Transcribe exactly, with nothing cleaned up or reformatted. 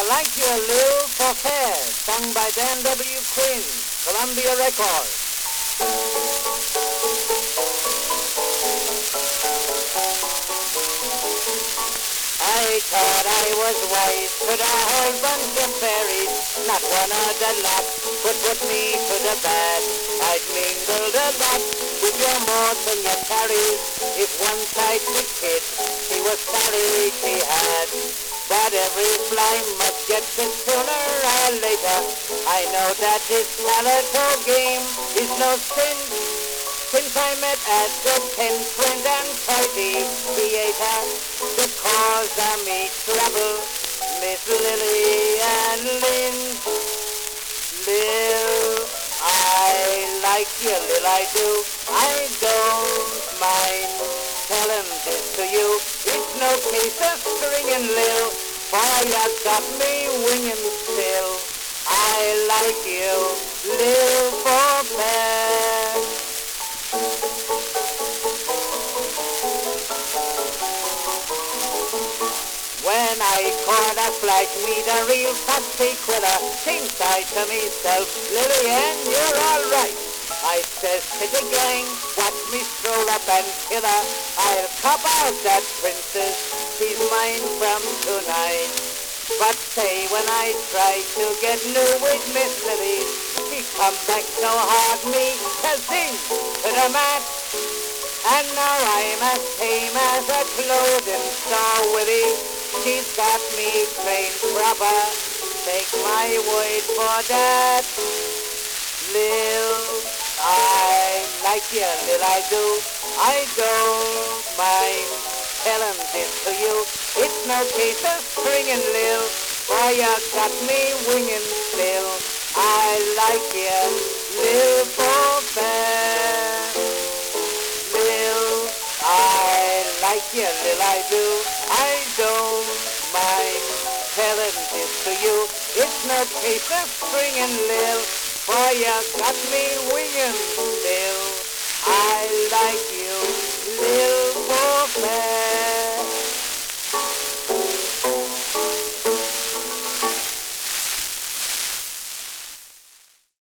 I Like You a Little for Fair, sung by Dan W. Quinn, Columbia Records. I thought I was wise to the whole bunch of fairies. Not one of the lot could put me to the bad. I'd mingled a lot with your more than your carries. If one tried to kid, he was sorry she had. But every fly must get it sooner or later. I know that this calico game is no sin. Since I met at the pen friend and party theater, the cause of me trouble, Miss Lily and Lynn. Lil, I like you, Lil, I do. I don't mind telling this to you. It's no case of stringing Lil, for you got me winging still. I like you, Lil, for fair. When I caught a flash, meet a real fussy quiller, thinks I to myself, Lillian, you're all right. I says to the gang, watch me stroll up and kill her. I'll cop out that princess, she's mine from tonight. But say when I try to get new with Miss Lily, she come back so hard me to sing to the mat. And now I'm as tame as a clothing store Willie. She's got me trained proper, take my word for that. Lil, I like you, Lil, I do. I don't mind telling this to you. It's no case of stringing, Lil, for you got me winging still. I like you, Lil, for fair. Lil, I like you, Lil, I do. I don't mind telling this to you. It's no case of stringing, Lil, for you got me winging still. I like you, Lil.